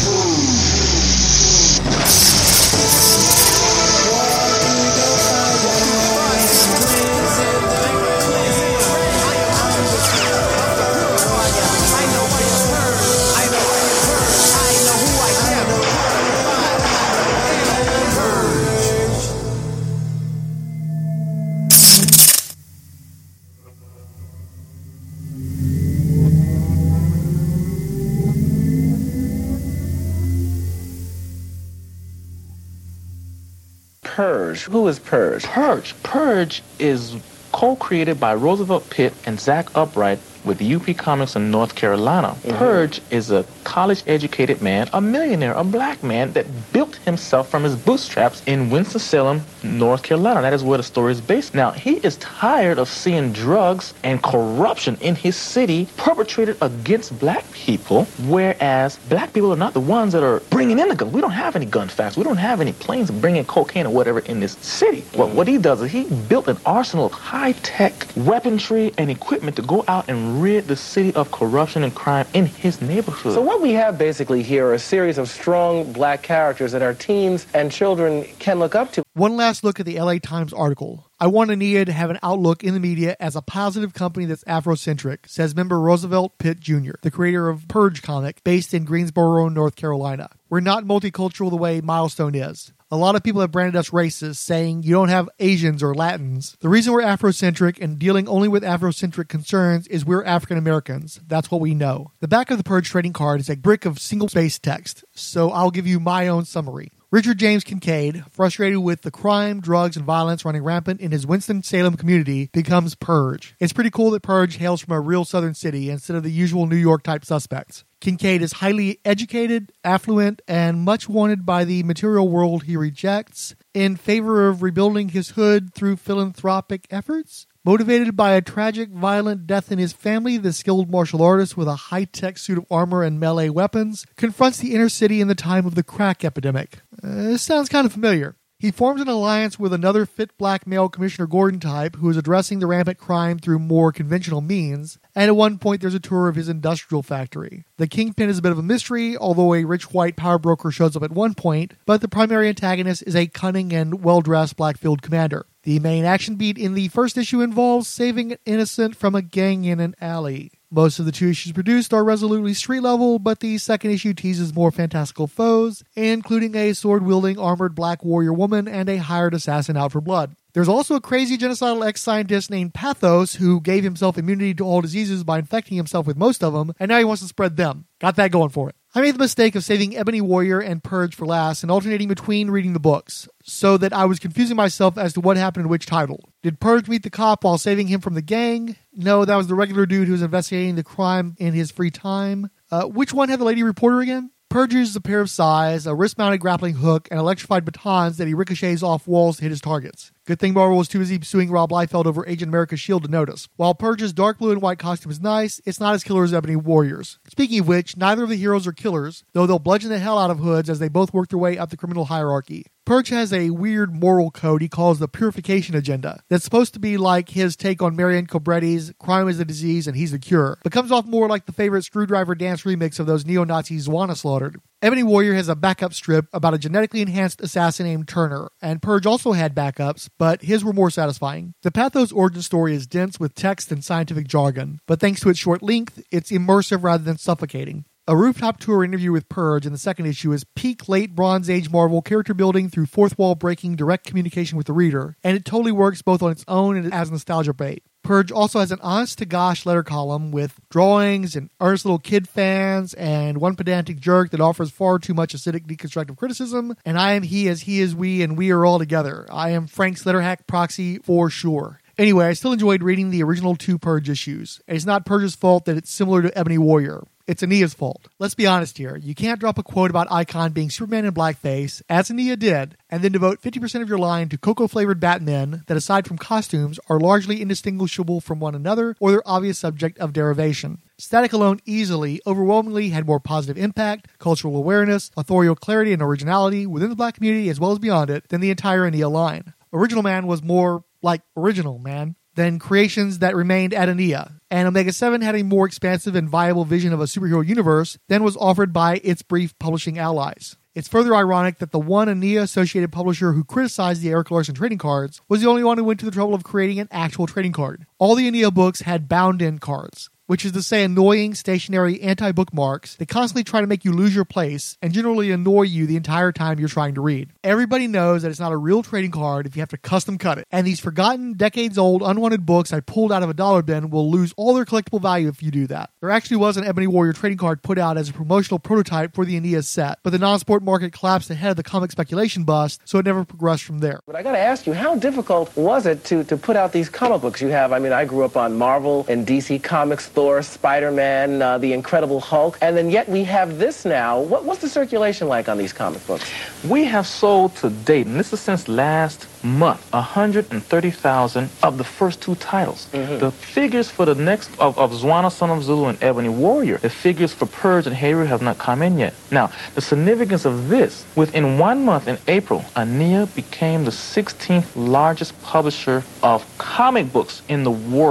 Purge. Who is Purge? Purge. Purge is co-created by Roosevelt Pitt and Zach Upright with U P Comics in North Carolina. Mm-hmm. Purge is a college-educated man, a millionaire, a black man that built himself from his bootstraps in Winston-Salem, North Carolina. That is where the story is based. Now, he is tired of seeing drugs and corruption in his city perpetrated against black people, whereas black people are not the ones that are bringing in the guns. We don't have any gun factories. We don't have any planes bringing cocaine or whatever in this city. Mm-hmm. Well, what he does is he built an arsenal of high-tech weaponry and equipment to go out and and rid the city of corruption and crime in his neighborhood. So what we have basically here are a series of strong black characters that our teens and children can look up to. One last look at the L A Times article. I want Ania to have an outlook in the media as a positive company that's Afrocentric, says member Roosevelt Pitt Junior, the creator of Purge comic, based in Greensboro, North Carolina. We're not multicultural the way Milestone is. A lot of people have branded us racist, saying you don't have Asians or Latins. The reason we're Afrocentric and dealing only with Afrocentric concerns is we're African Americans. That's what we know. The back of the Purge trading card is a brick of single-spaced text, so I'll give you my own summary. Richard James Kincaid, frustrated with the crime, drugs, and violence running rampant in his Winston-Salem community, becomes Purge. It's pretty cool that Purge hails from a real southern city instead of the usual New York-type suspects. Kincaid is highly educated, affluent, and much wanted by the material world he rejects, in favor of rebuilding his hood through philanthropic efforts. Motivated by a tragic, violent death in his family, the skilled martial artist with a high-tech suit of armor and melee weapons confronts the inner city in the time of the crack epidemic. Uh, this sounds kind of familiar. He forms an alliance with another fit black male Commissioner Gordon type who is addressing the rampant crime through more conventional means, and at one point there's a tour of his industrial factory. The Kingpin is a bit of a mystery, although a rich white power broker shows up at one point, but the primary antagonist is a cunning and well-dressed black field commander. The main action beat in the first issue involves saving an innocent from a gang in an alley. Most of the two issues produced are resolutely street-level, but the second issue teases more fantastical foes, including a sword-wielding armored black warrior woman and a hired assassin out for blood. There's also a crazy genocidal ex-scientist named Pathos who gave himself immunity to all diseases by infecting himself with most of them, and now he wants to spread them. Got that going for it. I made the mistake of saving Ebony Warrior and Purge for last and alternating between reading the books, so that I was confusing myself as to what happened in which title. Did Purge meet the cop while saving him from the gang? No, that was the regular dude who was investigating the crime in his free time. Uh, which one had the lady reporter again? Purge uses a pair of sais, a wrist-mounted grappling hook, and electrified batons that he ricochets off walls to hit his targets. Good thing Marvel was too busy suing Rob Liefeld over Agent America's shield to notice. While Purge's dark blue and white costume is nice, it's not as killer as Ebony Warrior's. Speaking of which, neither of the heroes are killers, though they'll bludgeon the hell out of hoods as they both work their way up the criminal hierarchy. Purge has a weird moral code he calls the Purification Agenda that's supposed to be like his take on Marianne Cobretti's Crime is a Disease and He's the Cure, but comes off more like the favorite Screwdriver dance remix of those neo-Nazis Zwana slaughtered. Ebony Warrior has a backup strip about a genetically enhanced assassin named Turner, and Purge also had backups, but his were more satisfying. The Pathos origin story is dense with text and scientific jargon, but thanks to its short length, it's immersive rather than suffocating. A rooftop tour interview with Purge in the second issue is peak late Bronze Age Marvel character building through fourth wall breaking direct communication with the reader, and it totally works both on its own and as nostalgia bait. Purge also has an honest-to-gosh letter column with drawings and earnest little kid fans and one pedantic jerk that offers far too much acidic deconstructive criticism, and I am he as he is we and we are all together. I am Frank's letter hack proxy for sure. Anyway, I still enjoyed reading the original two Purge issues. And it's not Purge's fault that it's similar to Ebony Warrior. It's Ania's fault. Let's be honest here. You can't drop a quote about Icon being Superman in blackface, as Ania did, and then devote fifty percent of your line to cocoa-flavored Batmen that, aside from costumes, are largely indistinguishable from one another or their obvious subject of derivation. Static alone easily, overwhelmingly had more positive impact, cultural awareness, authorial clarity, and originality within the black community as well as beyond it than the entire Ania line. Original Man was more like Original Man than creations that remained at Ania, and Omega seven had a more expansive and viable vision of a superhero universe than was offered by its brief publishing allies. It's further ironic that the one Ania-associated publisher who criticized the Erik Larsen trading cards was the only one who went to the trouble of creating an actual trading card. All the Ania books had bound-in cards, which is to say annoying, stationary anti-bookmarks that constantly try to make you lose your place and generally annoy you the entire time you're trying to read. Everybody knows that it's not a real trading card if you have to custom cut it, and these forgotten, decades-old, unwanted books I pulled out of a dollar bin will lose all their collectible value if you do that. There actually was an Ebony Warrior trading card put out as a promotional prototype for the Ania set, but the non-sport market collapsed ahead of the comic speculation bust, so it never progressed from there. But I gotta ask you, how difficult was it to, to put out these comic books you have? I mean, I grew up on Marvel and D C Comics, Thor, Spider-Man, uh, The Incredible Hulk, and then yet we have this now. What, what's the circulation like on these comic books? We have sold to date, and this is since last month, one hundred thirty thousand of the first two titles. Mm-hmm. The figures for the next, of, of Zwana, Son of Zulu, and Ebony Warrior, the figures for Purge and Heru have not come in yet. Now, the significance of this, within one month in April, Ania became the sixteenth largest publisher of comic books in the world.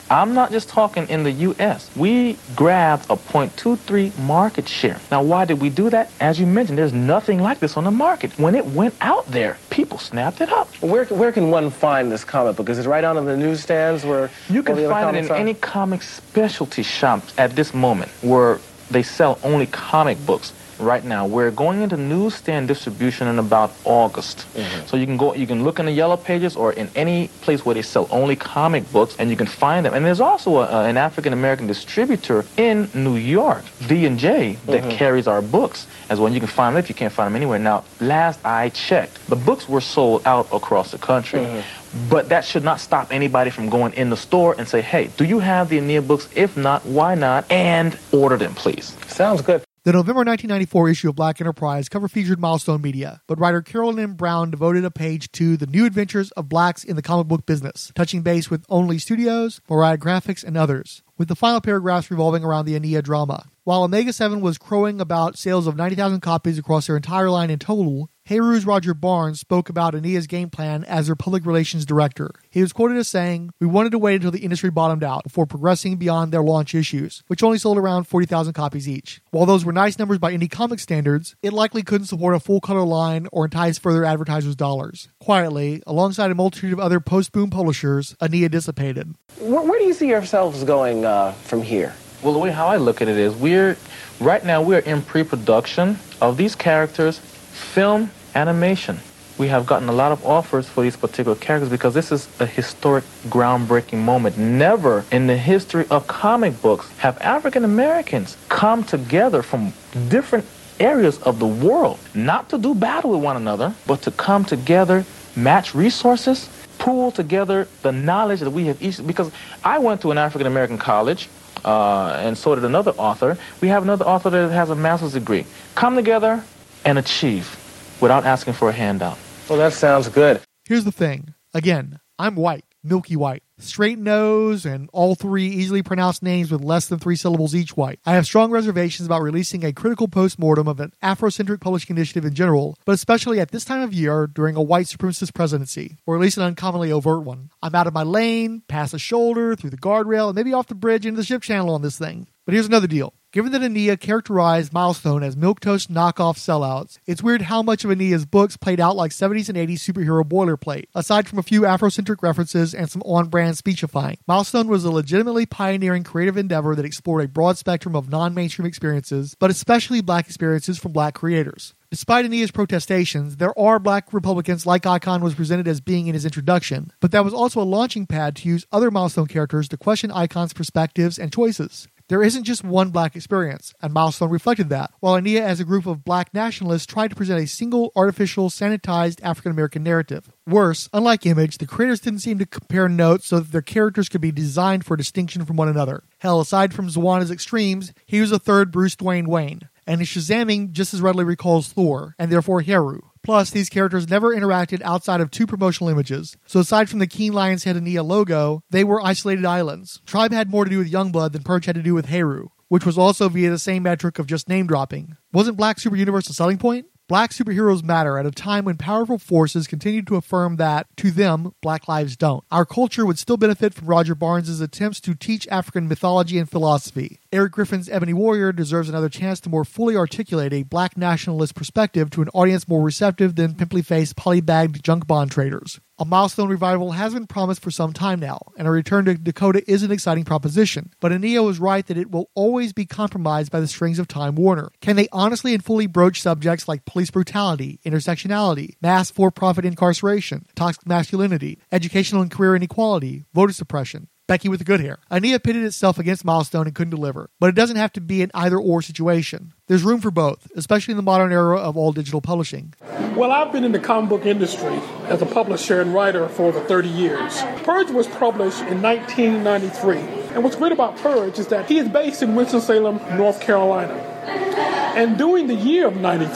I'm not just talking in the U S. We grabbed a zero point two three market share. Now, why did we do that? As you mentioned, there's nothing like this on the market. When it went out there, people snapped it up. Where where can one find this comic book? Is it right on in the newsstands where you can find it in are? any comic specialty shop at this moment where they sell only comic books? Right now, we're going into newsstand distribution in about August. Mm-hmm. So you can go, you can look in the Yellow Pages or in any place where they sell only comic books, and you can find them. And there's also a, an African-American distributor in New York, D and J, that mm-hmm. carries our books as well. You can find them if you can't find them anywhere. Now, last I checked, the books were sold out across the country. Mm-hmm. But that should not stop anybody from going in the store and say, hey, do you have the Ania books? If not, why not? And order them, please. Sounds good. The November nineteen ninety-four issue of Black Enterprise cover featured Milestone Media, but writer Carolyn M. Brown devoted a page to the new adventures of blacks in the comic book business, touching base with Only Studios, Mariah Graphics, and others, with the final paragraphs revolving around the Ania drama. While Omega seven was crowing about sales of ninety thousand copies across their entire line in total, Heiru's Roger Barnes spoke about Ania's game plan as their public relations director. He was quoted as saying, "We wanted to wait until the industry bottomed out before progressing beyond their launch issues, which only sold around forty thousand copies each. While those were nice numbers by indie comic standards, it likely couldn't support a full-color line or entice further advertisers' dollars." Quietly, alongside a multitude of other post-boom publishers, Ania dissipated. Where, where do you see yourselves going uh, from here? Well, the way how I look at it is we're, right now we're in pre-production of these characters, film, animation. We have gotten a lot of offers for these particular characters because this is a historic, groundbreaking moment. Never in the history of comic books have African Americans come together from different areas of the world, not to do battle with one another, but to come together, match resources, pool together the knowledge that we have each, because I went to an African American college, uh, and so did another author. We have another author that has a master's degree. Come together and achieve without asking for a handout. Well, that sounds good. Here's the thing. Again, I'm white, milky white, straight nose, and all three easily pronounced names with less than three syllables each white. I have strong reservations about releasing a critical post-mortem of an Afrocentric publishing initiative in general, but especially at this time of year during a white supremacist presidency, or at least an uncommonly overt one. I'm out of my lane, past the shoulder, through the guardrail, and maybe off the bridge into the ship channel on this thing. But here's another deal. Given that Ania characterized Milestone as milquetoast knockoff sellouts, it's weird how much of Ania's books played out like seventies and eighties superhero boilerplate, aside from a few Afrocentric references and some on-brand speechifying. Milestone was a legitimately pioneering creative endeavor that explored a broad spectrum of non-mainstream experiences, but especially black experiences from black creators. Despite Ania's protestations, there are black Republicans like Icon was presented as being in his introduction, but that was also a launching pad to use other Milestone characters to question Icon's perspectives and choices. There isn't just one black experience, and Milestone reflected that, while Ania as a group of black nationalists tried to present a single, artificial, sanitized African-American narrative. Worse, unlike Image, the creators didn't seem to compare notes so that their characters could be designed for distinction from one another. Hell, aside from Zwana's extremes, he was a third Bruce Dwayne Wayne, and his Shazamming just as readily recalls Thor, and therefore Heiru. Plus, these characters never interacted outside of two promotional images, so aside from the Keen Lion's Head Ania logo, they were isolated islands. Tribe had more to do with Youngblood than Purge had to do with Heiru, which was also via the same metric of just name-dropping. Wasn't Black Super Universe a selling point? Black superheroes matter at a time when powerful forces continue to affirm that, to them, black lives don't. Our culture would still benefit from Roger Barnes' attempts to teach African mythology and philosophy. Eric Griffin's Ebony Warrior deserves another chance to more fully articulate a black nationalist perspective to an audience more receptive than pimply-faced, poly-bagged junk bond traders. A Milestone revival has been promised for some time now, and a return to Dakota is an exciting proposition. But Ania was right that it will always be compromised by the strings of Time Warner. Can they honestly and fully broach subjects like police brutality, intersectionality, mass for-profit incarceration, toxic masculinity, educational and career inequality, voter suppression? Becky with the good hair. Ania pitted itself against Milestone and couldn't deliver. But it doesn't have to be an either-or situation. There's room for both, especially in the modern era of all digital publishing. Well, I've been in the comic book industry as a publisher and writer for over thirty years. Purge was published in nineteen ninety-three. And what's great about Purge is that he is based in Winston-Salem, North Carolina. And during the year of ninety-three,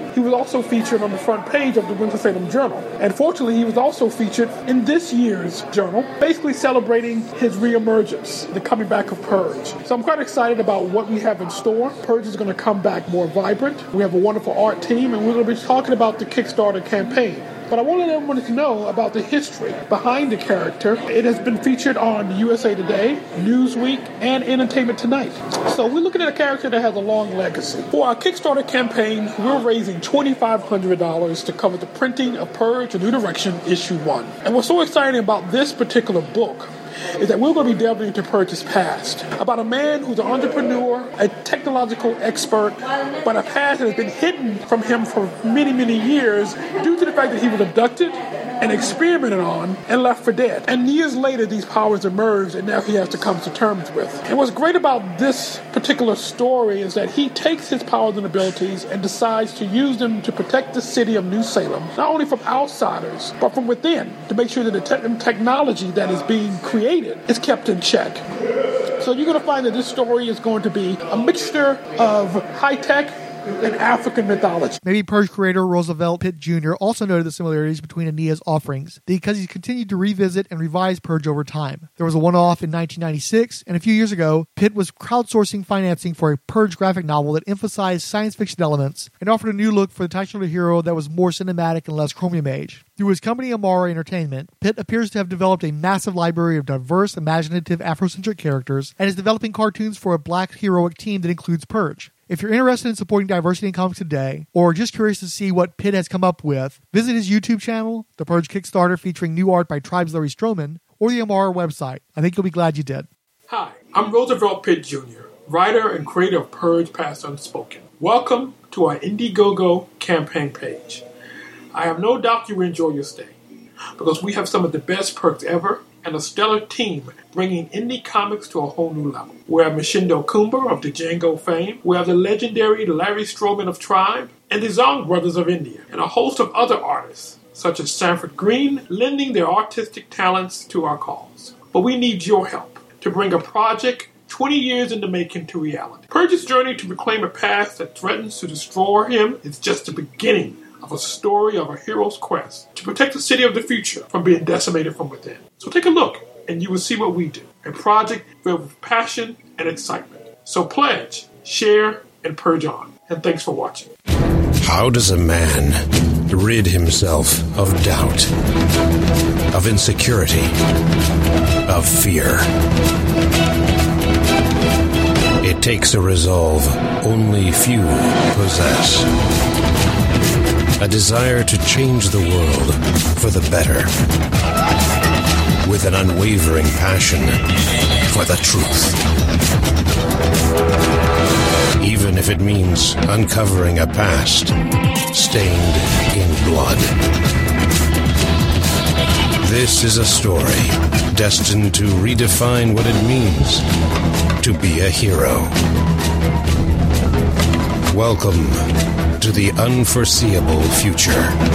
he was also featured on the front page of the Winston-Salem Journal. And fortunately, he was also featured in this year's journal, basically celebrating his reemergence, the coming back of Purge. So I'm quite excited about what we have in store. Purge is going to come back more vibrant. We have a wonderful art team, and we're going to be talking about the Kickstarter campaign. But I wanted everyone to know about the history behind the character. It has been featured on U S A Today, Newsweek, and Entertainment Tonight. So we're looking at a character that has a long legacy. For our Kickstarter campaign, we're raising twenty-five hundred dollars to cover the printing of Purge: A New Direction, Issue one. And what's so exciting about this particular book is that we're going to be delving into Purge's past, about a man who's an entrepreneur, a technological expert, but a past that has been hidden from him for many, many years due to the fact that he was abducted and experimented on and left for dead. And years later, these powers emerged, and now he has to come to terms with. And what's great about this particular story is that he takes his powers and abilities and decides to use them to protect the city of New Salem, not only from outsiders, but from within, to make sure that the te- technology that is being created is kept in check. So you're going to find that this story is going to be a mixture of high-tech and African mythology. Maybe Purge creator Roosevelt Pitt Junior also noted the similarities between Ania's offerings because he's continued to revisit and revise Purge over time. There was a one-off in nineteen ninety-six, and a few years ago, Pitt was crowdsourcing financing for a Purge graphic novel that emphasized science fiction elements and offered a new look for the titular hero that was more cinematic and less Chromium Age. Through his company Amara Entertainment, Pitt appears to have developed a massive library of diverse, imaginative, Afrocentric characters and is developing cartoons for a black heroic team that includes Purge. If you're interested in supporting diversity in comics today, or just curious to see what Pitt has come up with, visit his YouTube channel, the Purge Kickstarter featuring new art by Tribe's Larry Stroman, or the Amara website. I think you'll be glad you did. Hi, I'm Roosevelt Pitt Junior, writer and creator of Purge Past Unspoken. Welcome to our Indiegogo campaign page. I have no doubt you will enjoy your stay, because we have some of the best perks ever and a stellar team bringing indie comics to a whole new level. We have Machindo Kumba of the Django fame, we have the legendary Larry Stroman of Tribe, and the Zong Brothers of India, and a host of other artists, such as Sanford Green, lending their artistic talents to our cause. But we need your help to bring a project twenty years in the making to reality. Purge's journey to reclaim a past that threatens to destroy him is just the beginning of a story of a hero's quest to protect the city of the future from being decimated from within. So take a look, and you will see what we do. A project filled with passion and excitement. So pledge, share, and purge on. And thanks for watching. How does a man rid himself of doubt, of insecurity, of fear? It takes a resolve only few possess. A desire to change the world for the better. With an unwavering passion for the truth. Even if it means uncovering a past stained in blood. This is a story destined to redefine what it means to be a hero. Welcome to the unforeseeable future.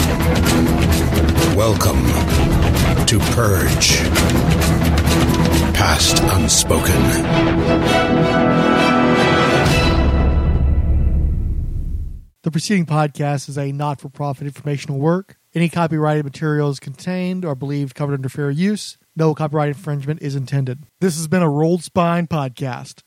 Welcome to Purge Past Unspoken. The preceding podcast is a not-for-profit informational work. Any copyrighted materials contained are believed covered under fair use. No copyright infringement is intended. This has been a Rolled Spine podcast.